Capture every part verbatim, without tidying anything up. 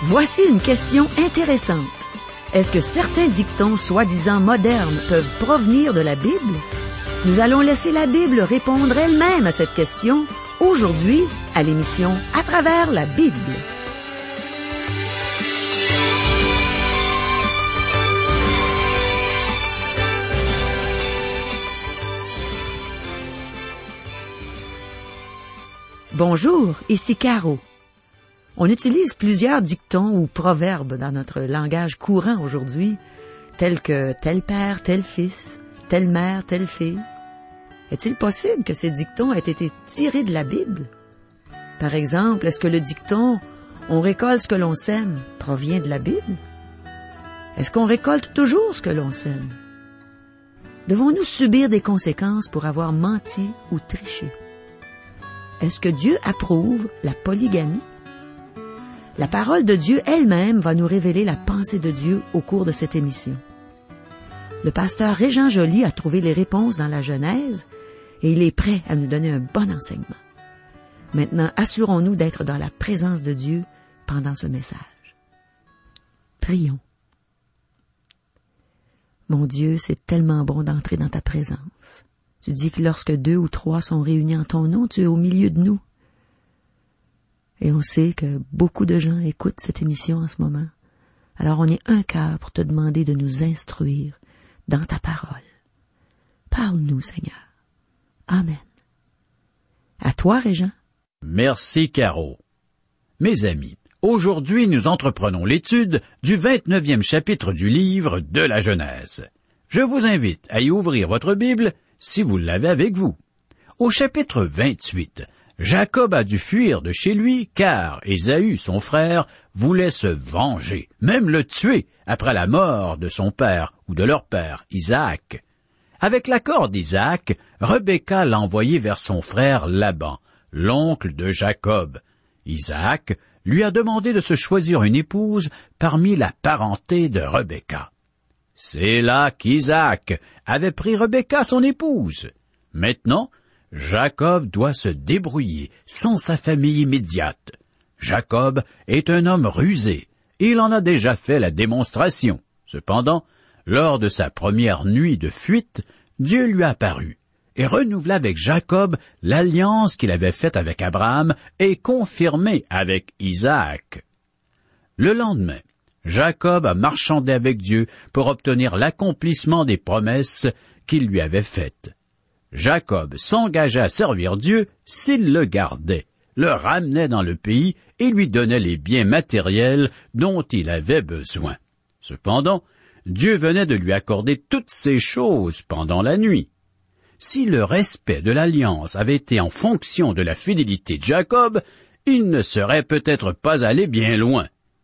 Voici une question intéressante. Est-ce que certains dictons soi-disant modernes peuvent provenir de la Bible? Nous allons laisser la Bible répondre elle-même à cette question aujourd'hui à l'émission À travers la Bible. Bonjour, ici Caro. On utilise plusieurs dictons ou proverbes dans notre langage courant aujourd'hui, tels que « tel père, tel fils »,« telle mère, telle fille ». Est-il possible que ces dictons aient été tirés de la Bible? Par exemple, est-ce que le dicton « on récolte ce que l'on sème » provient de la Bible? Est-ce qu'on récolte toujours ce que l'on sème? Devons-nous subir des conséquences pour avoir menti ou triché? Est-ce que Dieu approuve la polygamie? La parole de Dieu elle-même va nous révéler la pensée de Dieu au cours de cette émission. Le pasteur Régent Joly a trouvé les réponses dans la Genèse et il est prêt à nous donner un bon enseignement. Maintenant, assurons-nous d'être dans la présence de Dieu pendant ce message. Prions. Mon Dieu, c'est tellement bon d'entrer dans ta présence. Tu dis que lorsque deux ou trois sont réunis en ton nom, tu es au milieu de nous. Et on sait que beaucoup de gens écoutent cette émission en ce moment. Alors on est un cœur pour te demander de nous instruire dans ta parole. Parle-nous, Seigneur. Amen. À toi, Régent. Merci, Caro. Mes amis, aujourd'hui nous entreprenons l'étude du vingt-neuvième chapitre du livre de la Genèse. Je vous invite à y ouvrir votre Bible si vous l'avez avec vous. Au chapitre vingt-huit, Jacob a dû fuir de chez lui car Ésaü, son frère, voulait se venger, même le tuer après la mort de son père ou de leur père, Isaac. Avec l'accord d'Isaac, Rebecca l'a envoyé vers son frère Laban, l'oncle de Jacob. Isaac lui a demandé de se choisir une épouse parmi la parenté de Rebecca. C'est là qu'Isaac avait pris Rebecca, son épouse. Maintenant, Jacob doit se débrouiller sans sa famille immédiate. Jacob est un homme rusé, et il en a déjà fait la démonstration. Cependant, lors de sa première nuit de fuite, Dieu lui apparut et renouvela avec Jacob l'alliance qu'il avait faite avec Abraham et confirmée avec Isaac. Le lendemain, Jacob a marchandé avec Dieu pour obtenir l'accomplissement des promesses qu'il lui avait faites. Jacob s'engageait à servir Dieu s'il le gardait, le ramenait dans le pays et lui donnait les biens matériels dont il avait besoin. Cependant, Dieu venait de lui accorder toutes ces choses pendant la nuit. Si le respect de l'alliance avait été en fonction de la fidélité de Jacob, il ne serait peut-être pas allé bien loin.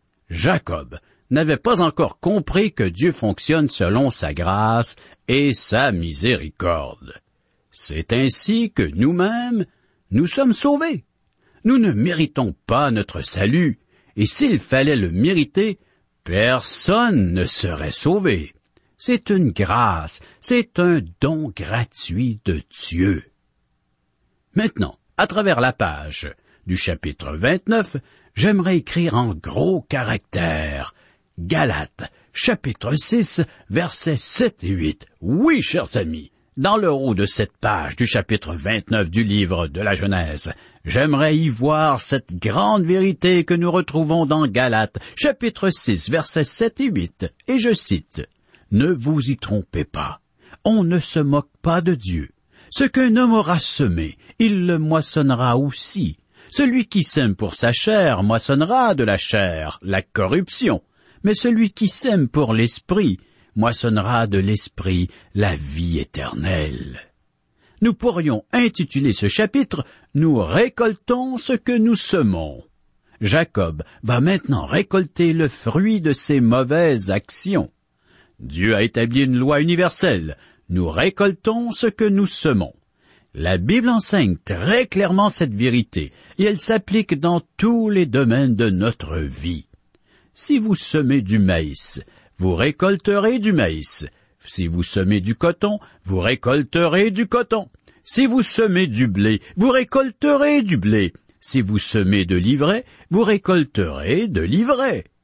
Jacob n'avait pas encore compris que Dieu fonctionne selon sa grâce et sa miséricorde. C'est ainsi que nous-mêmes, nous sommes sauvés. Nous ne méritons pas notre salut, et s'il fallait le mériter, personne ne serait sauvé. C'est une grâce, c'est un don gratuit de Dieu. Maintenant, à travers la page du chapitre vingt-neuf, j'aimerais écrire en gros caractères Galates, chapitre six, versets sept et huit. Oui, chers amis, dans le haut de cette page du chapitre vingt-neuf du livre de la Genèse, j'aimerais y voir cette grande vérité que nous retrouvons dans Galates, chapitre six, versets sept et huit, et je cite, « Ne vous y trompez pas, on ne se moque pas de Dieu. Ce qu'un homme aura semé, il le moissonnera aussi. Celui qui sème pour sa chair moissonnera de la chair, la corruption, mais celui qui sème pour l'esprit moissonnera de l'esprit la vie éternelle. » Nous pourrions intituler ce chapitre « Nous récoltons ce que nous semons ». Jacob va maintenant récolter le fruit de ses mauvaises actions. Dieu a établi une loi universelle. Nous récoltons ce que nous semons. La Bible enseigne très clairement cette vérité, et elle s'applique dans tous les domaines de notre vie. Si vous semez du maïs, vous récolterez du maïs. Si vous semez du coton, vous récolterez du coton. Si vous semez du blé, vous récolterez du blé. Si vous semez de l'ivraie, vous récolterez de l'ivraie.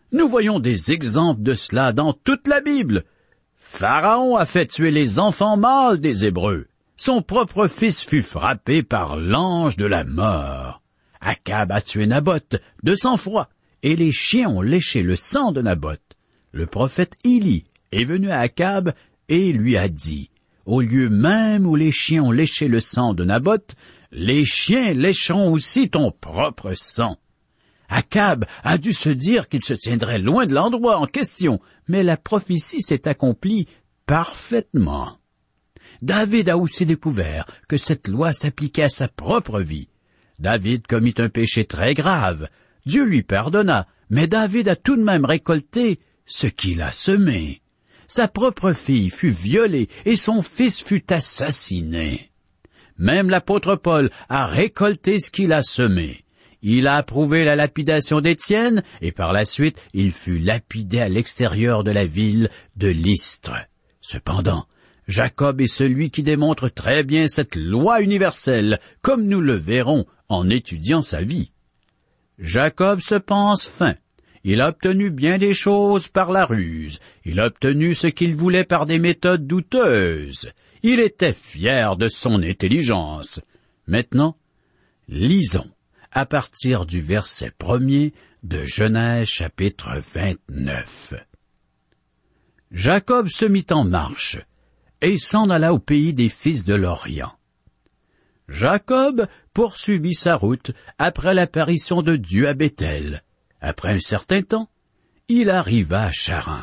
Nous voyons des exemples de cela dans toute la Bible. Pharaon a fait tuer les enfants mâles des Hébreux. Son propre fils fut frappé par l'ange de la mort. Akab a tué Naboth de sang-froid, et les chiens ont léché le sang de Naboth. Le prophète Élie est venu à Akab et lui a dit, « Au lieu même où les chiens ont léché le sang de Naboth, les chiens lécheront aussi ton propre sang. » Akab a dû se dire qu'il se tiendrait loin de l'endroit en question, mais la prophétie s'est accomplie parfaitement. David a aussi découvert que cette loi s'appliquait à sa propre vie. David commit un péché très grave. Dieu lui pardonna, mais David a tout de même récolté ce qu'il a semé. Sa propre fille fut violée et son fils fut assassiné. Même l'apôtre Paul a récolté ce qu'il a semé. Il a approuvé la lapidation d'Étienne, et par la suite, il fut lapidé à l'extérieur de la ville de Lystre. Cependant, Jacob est celui qui démontre très bien cette loi universelle, comme nous le verrons en étudiant sa vie. Jacob se pense fin. Il a obtenu bien des choses par la ruse. Il a obtenu ce qu'il voulait par des méthodes douteuses. Il était fier de son intelligence. Maintenant, lisons à partir du verset premier de Genèse chapitre vingt-neuf. Jacob se mit en marche et s'en alla au pays des fils de l'Orient. Jacob poursuivit sa route après l'apparition de Dieu à Béthel. Après un certain temps, il arriva à Charan.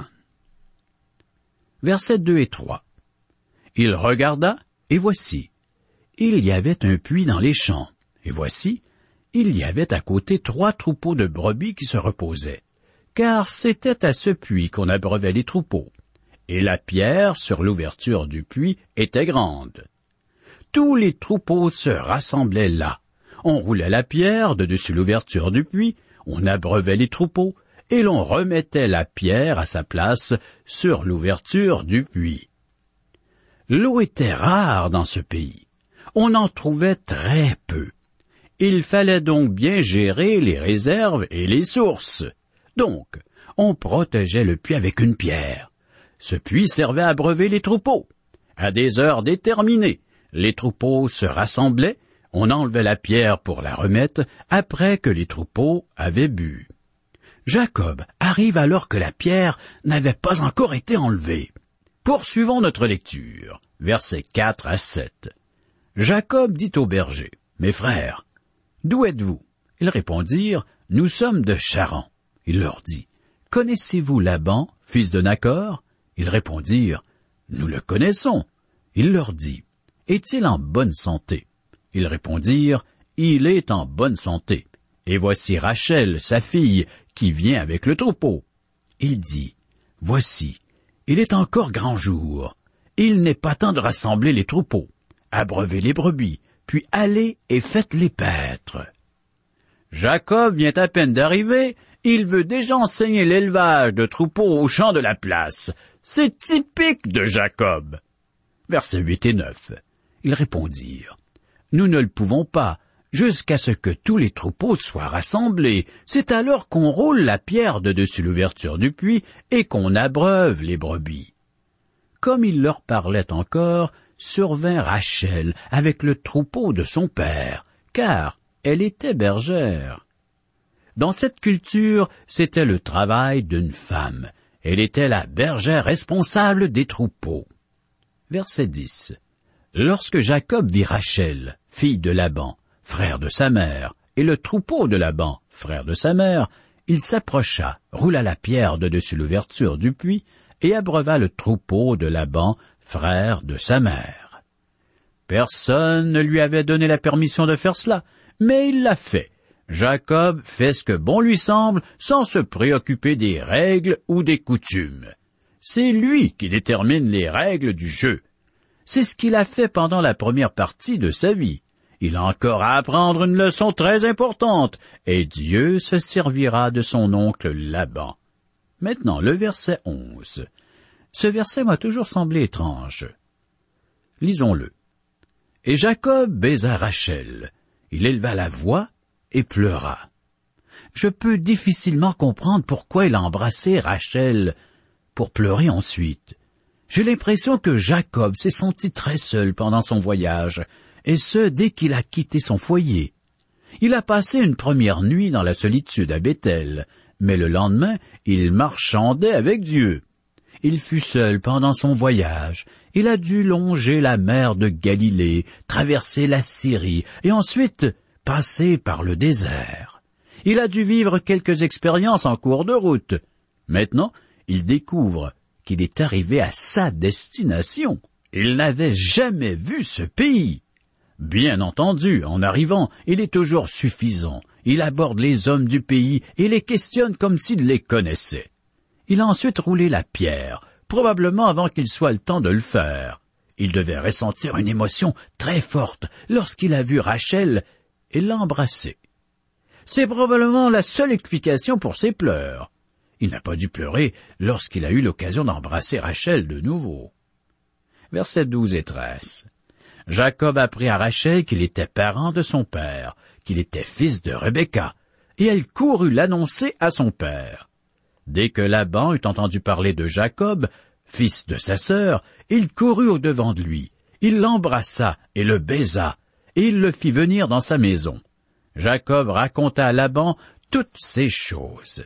Versets deux et trois. Il regarda, et voici, il y avait un puits dans les champs, et voici, il y avait à côté trois troupeaux de brebis qui se reposaient, car c'était à ce puits qu'on abreuvait les troupeaux, et la pierre sur l'ouverture du puits était grande. Tous les troupeaux se rassemblaient là. On roulait la pierre de dessus l'ouverture du puits, on abreuvait les troupeaux, et l'on remettait la pierre à sa place sur l'ouverture du puits. L'eau était rare dans ce pays. On en trouvait très peu. Il fallait donc bien gérer les réserves et les sources. Donc, on protégeait le puits avec une pierre. Ce puits servait à abreuver les troupeaux. À des heures déterminées, les troupeaux se rassemblaient, on enlevait la pierre pour la remettre après que les troupeaux avaient bu. Jacob arrive alors que la pierre n'avait pas encore été enlevée. Poursuivons notre lecture, versets quatre à sept. Jacob dit aux bergers, « Mes frères, d'où êtes-vous? » Ils répondirent, « Nous sommes de Charan. » Il leur dit, « Connaissez-vous Laban, fils de Nachor? » Ils répondirent, « Nous le connaissons. » Il leur dit, « Est-il en bonne santé? » Ils répondirent, « Il est en bonne santé. Et voici Rachel, sa fille, qui vient avec le troupeau. » Il dit, « Voici, il est encore grand jour. Il n'est pas temps de rassembler les troupeaux. Abreuvez les brebis, puis allez et faites-les paître. » Jacob vient à peine d'arriver, il veut déjà enseigner l'élevage de troupeaux au champ de la place. C'est typique de Jacob. Versets huit et neuf. Ils répondirent, « Nous ne le pouvons pas, jusqu'à ce que tous les troupeaux soient rassemblés. C'est alors qu'on roule la pierre de dessus l'ouverture du puits et qu'on abreuve les brebis. » Comme il leur parlait encore, survint Rachel avec le troupeau de son père, car elle était bergère. Dans cette culture, c'était le travail d'une femme. Elle était la bergère responsable des troupeaux. Verset dix. Lorsque Jacob vit Rachel, fille de Laban, frère de sa mère, et le troupeau de Laban, frère de sa mère, il s'approcha, roula la pierre de dessus l'ouverture du puits, et abreuva le troupeau de Laban, frère de sa mère. Personne ne lui avait donné la permission de faire cela, mais il l'a fait. Jacob fait ce que bon lui semble, sans se préoccuper des règles ou des coutumes. C'est lui qui détermine les règles du jeu. C'est ce qu'il a fait pendant la première partie de sa vie. Il a encore à apprendre une leçon très importante, et Dieu se servira de son oncle Laban. Maintenant, le verset onze. Ce verset m'a toujours semblé étrange. Lisons-le. « Et Jacob baisa Rachel. Il éleva la voix et pleura. » je peux difficilement comprendre pourquoi il a embrassé Rachel pour pleurer ensuite. J'ai l'impression que Jacob s'est senti très seul pendant son voyage, et ce, dès qu'il a quitté son foyer. Il a passé une première nuit dans la solitude à Béthel, mais le lendemain, il marchandait avec Dieu. Il fut seul pendant son voyage. Il a dû longer la mer de Galilée, traverser la Syrie, et ensuite passer par le désert. Il a dû vivre quelques expériences en cours de route. Maintenant, il découvre qu'il est arrivé à sa destination. Il n'avait jamais vu ce pays. Bien entendu, en arrivant, il est toujours suffisant. Il aborde les hommes du pays et les questionne comme s'il les connaissait. Il a ensuite roulé la pierre, probablement avant qu'il soit le temps de le faire. Il devait ressentir une émotion très forte lorsqu'il a vu Rachel et l'a embrassée. C'est probablement la seule explication pour ses pleurs. Il n'a pas dû pleurer lorsqu'il a eu l'occasion d'embrasser Rachel de nouveau. Versets douze et treize. Jacob apprit à Rachel qu'il était parent de son père, qu'il était fils de Rebecca, et elle courut l'annoncer à son père. Dès que Laban eut entendu parler de Jacob, fils de sa sœur, il courut au-devant de lui. Il l'embrassa et le baisa, et il le fit venir dans sa maison. Jacob raconta à Laban toutes ces choses.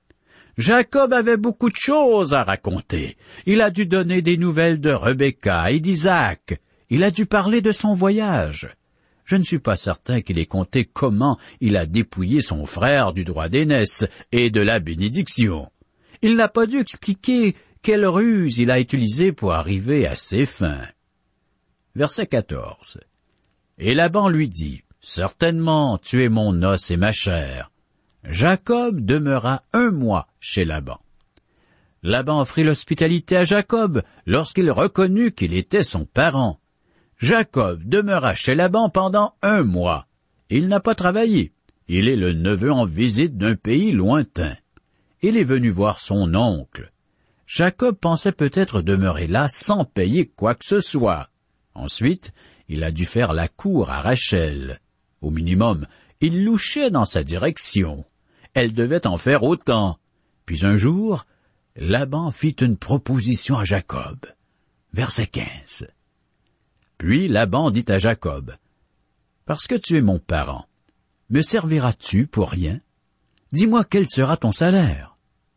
Jacob avait beaucoup de choses à raconter. Il a dû donner des nouvelles de Rebecca et d'Isaac. Il a dû parler de son voyage. Je ne suis pas certain qu'il ait conté comment il a dépouillé son frère du droit d'aînesse et de la bénédiction. Il n'a pas dû expliquer quelle ruse il a utilisée pour arriver à ses fins. Verset quatorze. Et Laban lui dit, « Certainement, tu es mon os et ma chair. » Jacob demeura un mois chez Laban. Laban offrit l'hospitalité à Jacob lorsqu'il reconnut qu'il était son parent. Jacob demeura chez Laban pendant un mois. Il n'a pas travaillé. Il est le neveu en visite d'un pays lointain. Il est venu voir son oncle. Jacob pensait peut-être demeurer là sans payer quoi que ce soit. Ensuite, il a dû faire la cour à Rachel. Au minimum, il louchait dans sa direction. Elle devait en faire autant. Puis un jour, Laban fit une proposition à Jacob. Verset quinze. Puis Laban dit à Jacob, « Parce que tu es mon parent, me serviras-tu pour rien? Dis-moi quel sera ton salaire. »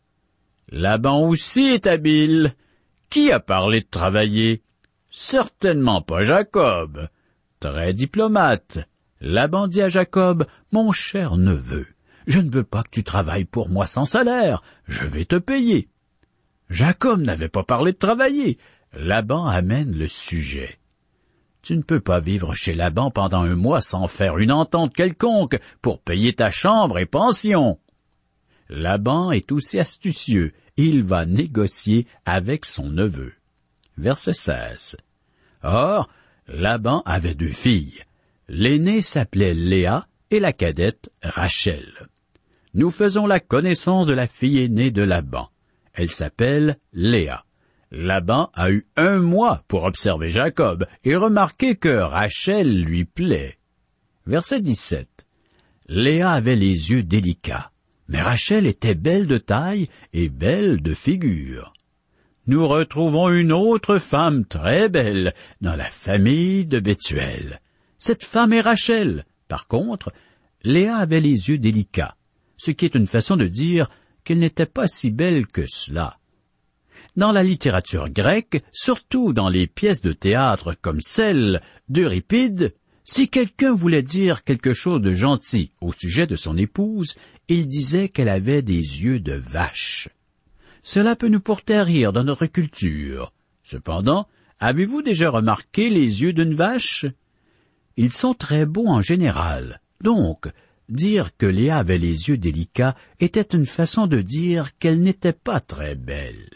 Laban aussi est habile. Qui a parlé de travailler? Certainement pas Jacob. Très diplomate. Laban dit à Jacob, « Mon cher neveu, je ne veux pas que tu travailles pour moi sans salaire, je vais te payer. » Jacob n'avait pas parlé de travailler. Laban amène le sujet. Tu ne peux pas vivre chez Laban pendant un mois sans faire une entente quelconque pour payer ta chambre et pension. Laban est aussi astucieux, il va négocier avec son neveu. Verset seize. Or, Laban avait deux filles. L'aînée s'appelait Léa et la cadette Rachel. Nous faisons la connaissance de la fille aînée de Laban. Elle s'appelle Léa. Laban a eu un mois pour observer Jacob et remarquer que Rachel lui plaît. Verset dix-sept. Léa avait les yeux délicats, mais Rachel était belle de taille et belle de figure. Nous retrouvons une autre femme très belle dans la famille de Bethuel. Cette femme est Rachel. Par contre, Léa avait les yeux délicats, ce qui est une façon de dire qu'elle n'était pas si belle que cela. Dans la littérature grecque, surtout dans les pièces de théâtre comme celle d'Euripide, si quelqu'un voulait dire quelque chose de gentil au sujet de son épouse, il disait qu'elle avait des yeux de vache. Cela peut nous porter à rire dans notre culture. Cependant, avez-vous déjà remarqué les yeux d'une vache? Ils sont très beaux en général. Donc, dire que Léa avait les yeux délicats était une façon de dire qu'elle n'était pas très belle.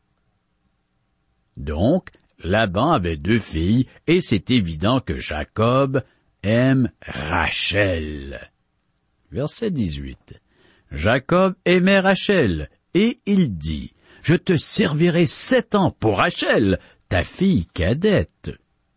Donc, Laban avait deux filles, et c'est évident que Jacob aime Rachel. Verset dix-huit. Jacob aimait Rachel, et il dit, « Je te servirai sept ans pour Rachel, ta fille cadette. »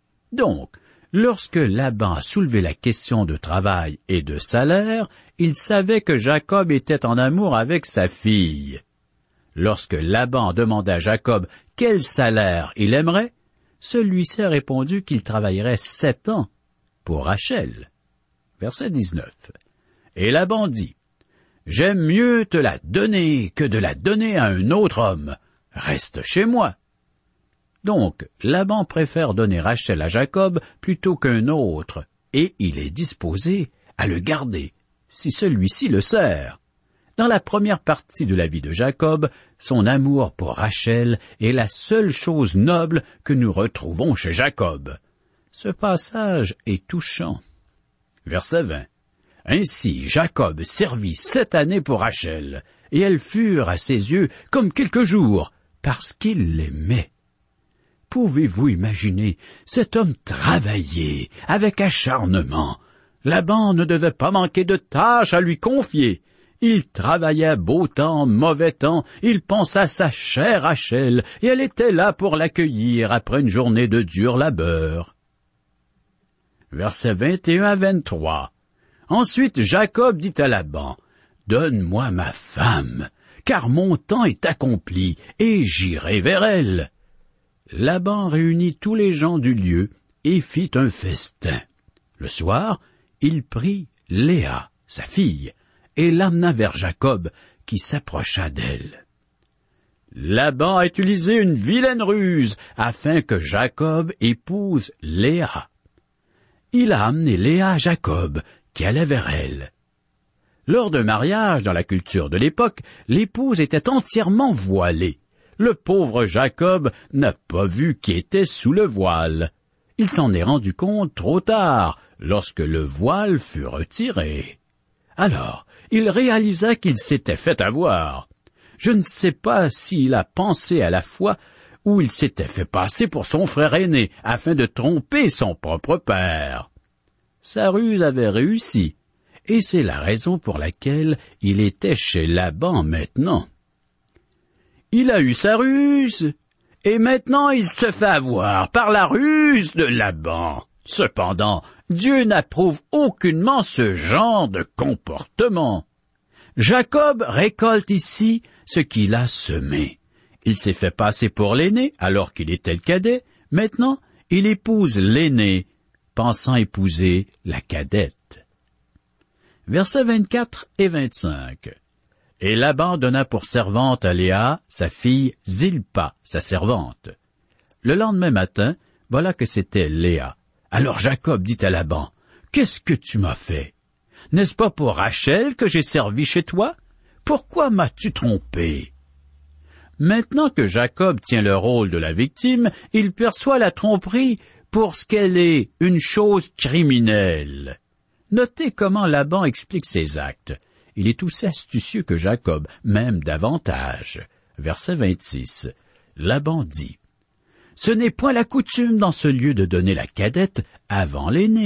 Donc, Lorsque Laban a soulevé la question de travail et de salaire, il savait que Jacob était en amour avec sa fille. Lorsque Laban demanda à Jacob quel salaire il aimerait, celui-ci a répondu qu'il travaillerait sept ans pour Rachel. Verset dix-neuf. Et Laban dit, « J'aime mieux te la donner que de la donner à un autre homme. Reste chez moi. » Donc, Laban préfère donner Rachel à Jacob plutôt qu'un autre, et il est disposé à le garder, si celui-ci le sert. Dans la première partie de la vie de Jacob, son amour pour Rachel est la seule chose noble que nous retrouvons chez Jacob. Ce passage est touchant. Verset vingt. Ainsi Jacob servit sept années pour Rachel, et elles furent à ses yeux comme quelques jours, parce qu'il l'aimait. Pouvez-vous imaginer cet homme travailler avec acharnement? Laban ne devait pas manquer de tâches à lui confier. Il travaillait beau temps, mauvais temps, il pensa à sa chère Rachel, et elle était là pour l'accueillir après une journée de dur labeur. Versets vingt et un à vingt-trois. Ensuite Jacob dit à Laban, « Donne-moi ma femme, car mon temps est accompli, et j'irai vers elle. » Laban réunit tous les gens du lieu et fit un festin. Le soir, il prit Léa, sa fille, et l'amena vers Jacob, qui s'approcha d'elle. Laban a utilisé une vilaine ruse afin que Jacob épouse Léa. Il a amené Léa à Jacob, qui allait vers elle. Lors d'un mariage dans la culture de l'époque, l'épouse était entièrement voilée. Le pauvre Jacob n'a pas vu qui était sous le voile. Il s'en est rendu compte trop tard, lorsque le voile fut retiré. Alors, il réalisa qu'il s'était fait avoir. Je ne sais pas s'il a pensé à la fois ou il s'était fait passer pour son frère aîné afin de tromper son propre père. Sa ruse avait réussi, et c'est la raison pour laquelle il était chez Laban maintenant. Il a eu sa ruse, et maintenant il se fait avoir par la ruse de Laban. Cependant, Dieu n'approuve aucunement ce genre de comportement. Jacob récolte ici ce qu'il a semé. Il s'est fait passer pour l'aîné alors qu'il était le cadet. Maintenant, il épouse l'aîné, pensant épouser la cadette. Versets vingt-quatre et vingt-cinq. Et Laban donna pour servante à Léa, sa fille Zilpa, sa servante. Le lendemain matin, voilà que c'était Léa. Alors Jacob dit à Laban, « Qu'est-ce que tu m'as fait? N'est-ce pas pour Rachel que j'ai servi chez toi? Pourquoi m'as-tu trompé? » Maintenant que Jacob tient le rôle de la victime, il perçoit la tromperie pour ce qu'elle est, une chose criminelle. Notez comment Laban explique ses actes. Il est aussi astucieux que Jacob, même davantage. Verset vingt-six. Laban dit, « Ce n'est point la coutume dans ce lieu de donner la cadette avant l'aîné. »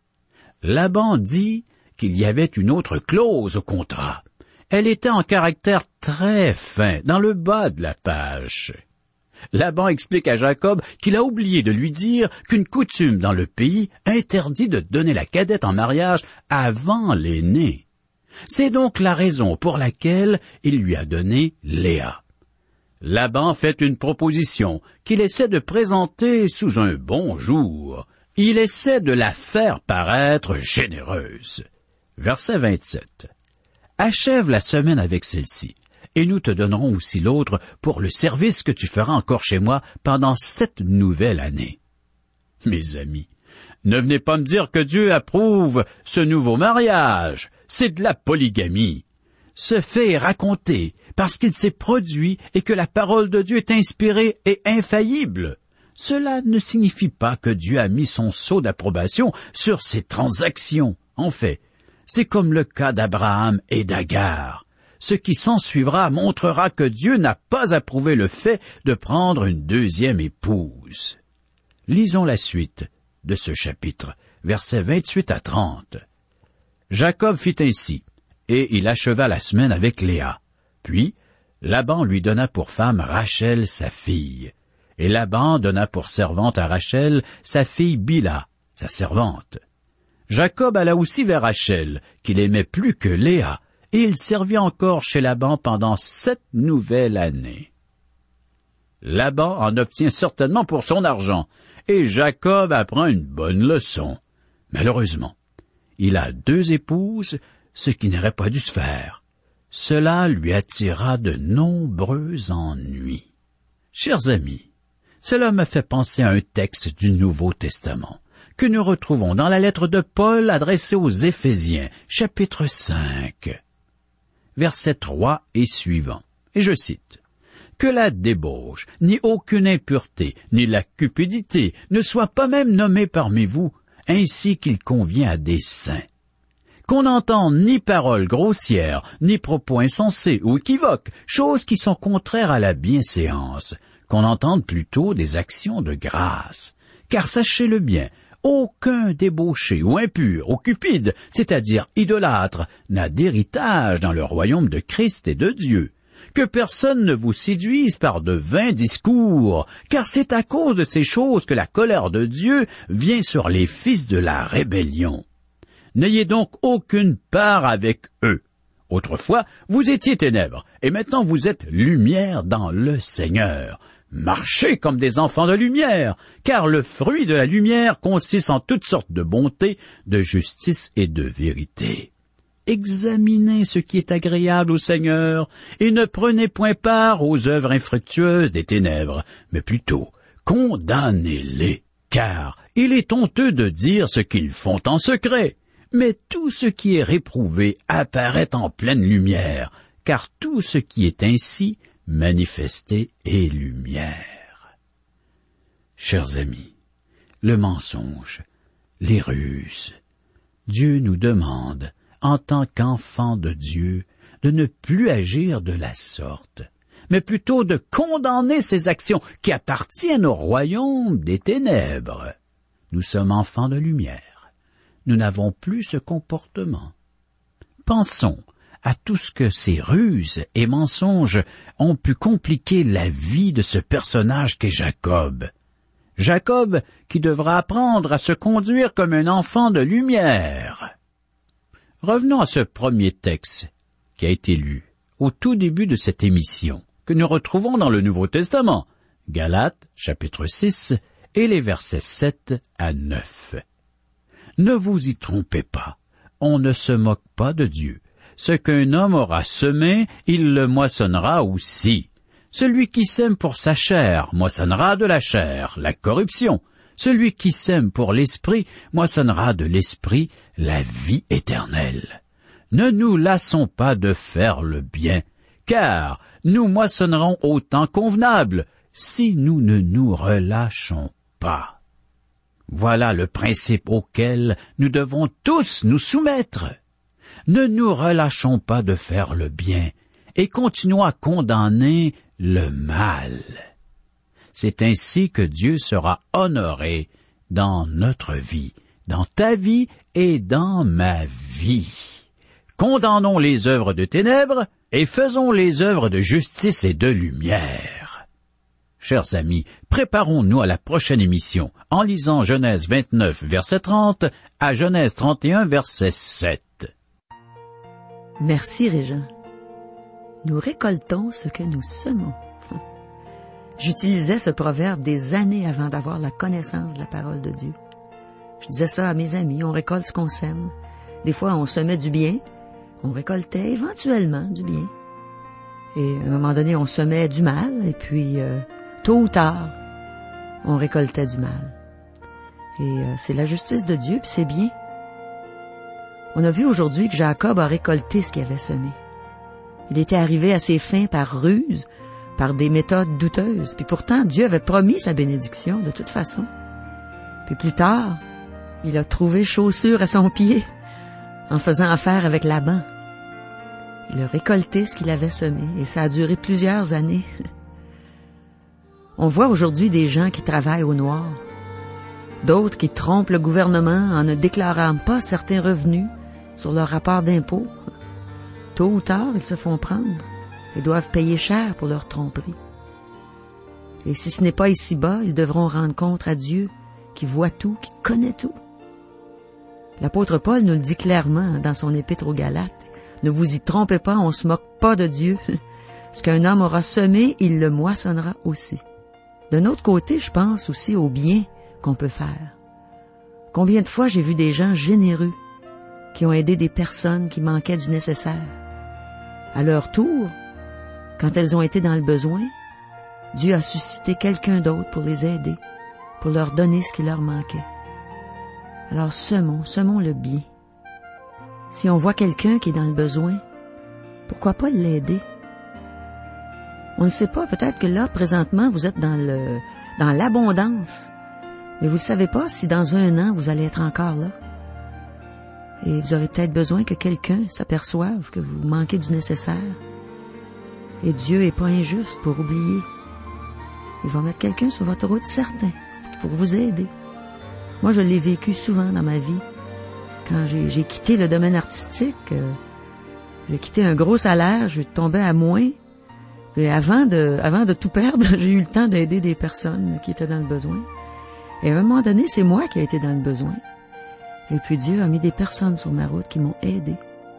Laban dit qu'il y avait une autre clause au contrat. Elle était en caractère très fin, dans le bas de la page. Laban explique à Jacob qu'il a oublié de lui dire qu'une coutume dans le pays interdit de donner la cadette en mariage avant l'aîné. C'est donc la raison pour laquelle il lui a donné Léa. Laban fait une proposition qu'il essaie de présenter sous un bon jour. Il essaie de la faire paraître généreuse. Verset vingt-sept. Achève la semaine avec celle-ci, et nous te donnerons aussi l'autre pour le service que tu feras encore chez moi pendant cette nouvelle année. Mes amis, ne venez pas me dire que Dieu approuve ce nouveau mariage. C'est de la polygamie. Ce fait est raconté parce qu'il s'est produit et que la parole de Dieu est inspirée et infaillible. Cela ne signifie pas que Dieu a mis son sceau d'approbation sur ces transactions. En fait, c'est comme le cas d'Abraham et d'Agar. Ce qui s'ensuivra montrera que Dieu n'a pas approuvé le fait de prendre une deuxième épouse. Lisons la suite de ce chapitre, versets vingt-huit à trente. Jacob fit ainsi, et il acheva la semaine avec Léa. Puis, Laban lui donna pour femme Rachel, sa fille. Et Laban donna pour servante à Rachel sa fille Bila, sa servante. Jacob alla aussi vers Rachel, qu'il aimait plus que Léa, et il servit encore chez Laban pendant sept nouvelles années. Laban en obtient certainement pour son argent, et Jacob apprend une bonne leçon. Malheureusement, il a deux épouses, ce qui n'aurait pas dû se faire. Cela lui attira de nombreux ennuis. Chers amis, cela me fait penser à un texte du Nouveau Testament que nous retrouvons dans la lettre de Paul adressée aux Éphésiens, chapitre cinq, versets trois et suivants. Et je cite, « Que la débauche, ni aucune impureté, ni la cupidité ne soient pas même nommées parmi vous, ainsi qu'il convient à des saints. Qu'on n'entende ni paroles grossières, ni propos insensés ou équivoques, choses qui sont contraires à la bienséance, qu'on entende plutôt des actions de grâce. Car sachez-le bien, aucun débauché ou impur ou cupide, c'est-à-dire idolâtre, n'a d'héritage dans le royaume de Christ et de Dieu. Que personne ne vous séduise par de vains discours, car c'est à cause de ces choses que la colère de Dieu vient sur les fils de la rébellion. N'ayez donc aucune part avec eux. Autrefois, vous étiez ténèbres, et maintenant vous êtes lumière dans le Seigneur. Marchez comme des enfants de lumière, car le fruit de la lumière consiste en toutes sortes de bonté, de justice et de vérité. Examinez ce qui est agréable au Seigneur, et ne prenez point part aux œuvres infructueuses des ténèbres, mais plutôt condamnez-les, car il est honteux de dire ce qu'ils font en secret. Mais tout ce qui est réprouvé apparaît en pleine lumière, car tout ce qui est ainsi manifesté est lumière. Chers amis, le mensonge, les ruses, Dieu nous demande, en tant qu'enfants de Dieu, de ne plus agir de la sorte, mais plutôt de condamner ces actions qui appartiennent au royaume des ténèbres. Nous sommes enfants de lumière. Nous n'avons plus ce comportement. Pensons à tout ce que ces ruses et mensonges ont pu compliquer la vie de ce personnage qu'est Jacob. Jacob qui devra apprendre à se conduire comme un enfant de lumière. Revenons à ce premier texte qui a été lu au tout début de cette émission, que nous retrouvons dans le Nouveau Testament, Galates, chapitre six, et les versets sept à neuf. Ne vous y trompez pas, on ne se moque pas de Dieu. Ce qu'un homme aura semé, il le moissonnera aussi. Celui qui sème pour sa chair moissonnera de la chair, la corruption. Celui qui sème pour l'esprit moissonnera de l'esprit, la vie éternelle. Ne nous lassons pas de faire le bien, car nous moissonnerons au temps convenable, si nous ne nous relâchons pas. Voilà le principe auquel nous devons tous nous soumettre. Ne nous relâchons pas de faire le bien et continuons à condamner le mal. C'est ainsi que Dieu sera honoré dans notre vie, dans ta vie et dans ma vie. Condamnons les œuvres de ténèbres et faisons les œuvres de justice et de lumière. Chers amis, préparons-nous à la prochaine émission en lisant Genèse vingt-neuf, verset trente, à Genèse trente et un, verset sept. Merci, Régent. Nous récoltons ce que nous semons. J'utilisais ce proverbe des années avant d'avoir la connaissance de la parole de Dieu. Je disais ça à mes amis, on récolte ce qu'on sème. Des fois, on semait du bien, on récoltait éventuellement du bien. Et à un moment donné, on semait du mal, et puis... Euh, Tôt ou tard, on récoltait du mal. Et euh, c'est la justice de Dieu, puis c'est bien. On a vu aujourd'hui que Jacob a récolté ce qu'il avait semé. Il était arrivé à ses fins par ruse, par des méthodes douteuses. Puis pourtant, Dieu avait promis sa bénédiction de toute façon. Puis plus tard, il a trouvé chaussure à son pied en faisant affaire avec Laban. Il a récolté ce qu'il avait semé et ça a duré plusieurs années. On voit aujourd'hui des gens qui travaillent au noir, d'autres qui trompent le gouvernement en ne déclarant pas certains revenus sur leur rapport d'impôt. Tôt ou tard, ils se font prendre et doivent payer cher pour leur tromperie. Et si ce n'est pas ici-bas, ils devront rendre compte à Dieu qui voit tout, qui connaît tout. L'apôtre Paul nous le dit clairement dans son épître aux Galates. Ne vous y trompez pas, on se moque pas de Dieu. Ce qu'un homme aura semé, il le moissonnera aussi. D'un autre côté, je pense aussi au bien qu'on peut faire. Combien de fois j'ai vu des gens généreux qui ont aidé des personnes qui manquaient du nécessaire. À leur tour, quand elles ont été dans le besoin, Dieu a suscité quelqu'un d'autre pour les aider, pour leur donner ce qui leur manquait. Alors semons, semons le bien. Si on voit quelqu'un qui est dans le besoin, pourquoi pas l'aider? On ne sait pas, peut-être que là, présentement, vous êtes dans le dans l'abondance, mais vous ne savez pas si dans un an, vous allez être encore là. Et vous aurez peut-être besoin que quelqu'un s'aperçoive que vous manquez du nécessaire. Et Dieu n'est pas injuste pour oublier. Il va mettre quelqu'un sur votre route, certain, pour vous aider. Moi, je l'ai vécu souvent dans ma vie. Quand j'ai, j'ai quitté le domaine artistique, euh, j'ai quitté un gros salaire, je tombais à moins. Et avant de, avant de tout perdre, j'ai eu le temps d'aider des personnes qui étaient dans le besoin. Et à un moment donné, c'est moi qui ai été dans le besoin. Et puis Dieu a mis des personnes sur ma route qui m'ont aidé.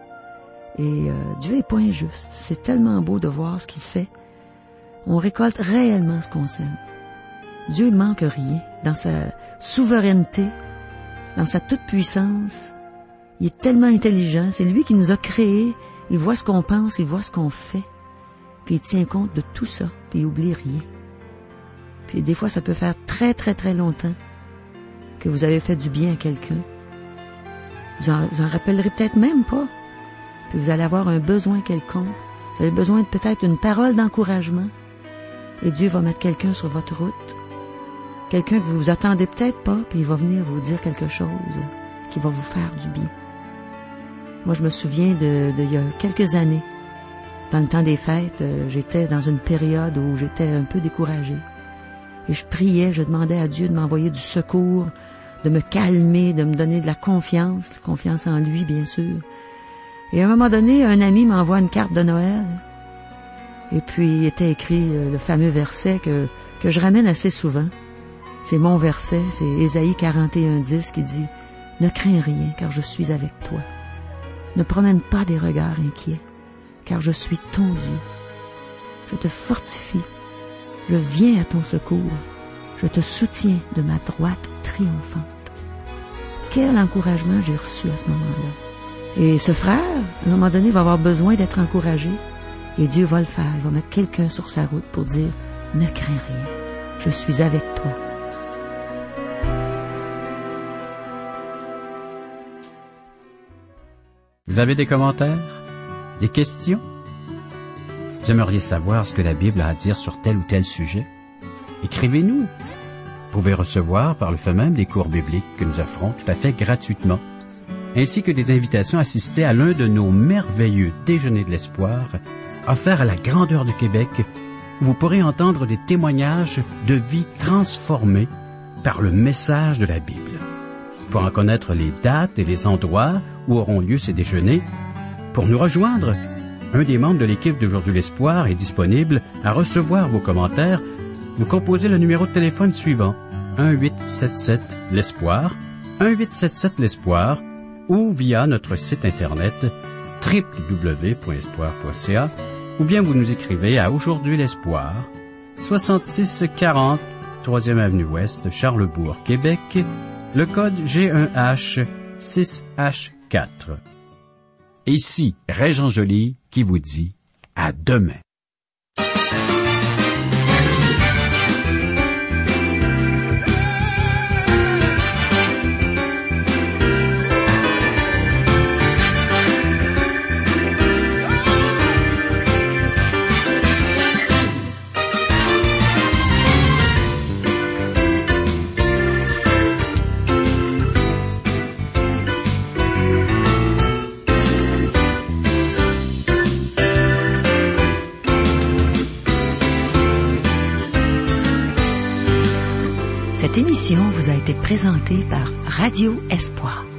Et euh, Dieu est pas injuste. C'est tellement beau de voir ce qu'il fait. On récolte réellement ce qu'on sème. Dieu ne manque rien. Dans sa souveraineté, dans sa toute-puissance, il est tellement intelligent. C'est lui qui nous a créés. Il voit ce qu'on pense, il voit ce qu'on fait. Puis il tient compte de tout ça, puis il oublie rien. Puis des fois, ça peut faire très, très, très longtemps que vous avez fait du bien à quelqu'un. Vous en, vous en rappellerez peut-être même pas. Puis vous allez avoir un besoin quelconque. Vous avez besoin de peut-être une parole d'encouragement. Et Dieu va mettre quelqu'un sur votre route. Quelqu'un que vous vous attendez peut-être pas, puis il va venir vous dire quelque chose qui va vous faire du bien. Moi, je me souviens de, de il y a quelques années. Dans le temps des fêtes, j'étais dans une période où j'étais un peu découragée. Et je priais, je demandais à Dieu de m'envoyer du secours, de me calmer, de me donner de la confiance, confiance en lui, bien sûr. Et à un moment donné, un ami m'envoie une carte de Noël. Et puis, il était écrit le fameux verset que, que je ramène assez souvent. C'est mon verset, c'est Ésaïe quarante et un dix qui dit « Ne crains rien, car je suis avec toi. Ne promène pas des regards inquiets, car je suis ton Dieu. Je te fortifie, je viens à ton secours, je te soutiens de ma droite triomphante. » Quel encouragement j'ai reçu à ce moment-là. Et ce frère, à un moment donné, va avoir besoin d'être encouragé. Et Dieu va le faire. Il va mettre quelqu'un sur sa route pour dire « Ne crains rien, je suis avec toi. » Vous avez des commentaires? Des questions? Vous aimeriez savoir ce que la Bible a à dire sur tel ou tel sujet? Écrivez-nous. Vous pouvez recevoir par le fait même des cours bibliques que nous offrons tout à fait gratuitement, ainsi que des invitations à assister à l'un de nos merveilleux déjeuners de l'espoir, offerts à la grandeur du Québec, où vous pourrez entendre des témoignages de vie transformées par le message de la Bible. Pour en connaître les dates et les endroits où auront lieu ces déjeuners, pour nous rejoindre, un des membres de l'équipe d'Aujourd'hui l'Espoir est disponible à recevoir vos commentaires. Vous composez le numéro de téléphone suivant, un huit sept sept l'Espoir, un huit sept sept l'Espoir, ou via notre site internet w w w point espoir point c a, ou bien vous nous écrivez à Aujourd'hui l'Espoir, soixante-six quarante, troisième avenue Ouest, Charlesbourg, Québec, le code G un H six H quatre. Ici, Régent Joly qui vous dit à demain. Cette émission vous a été présentée par Radio Espoir.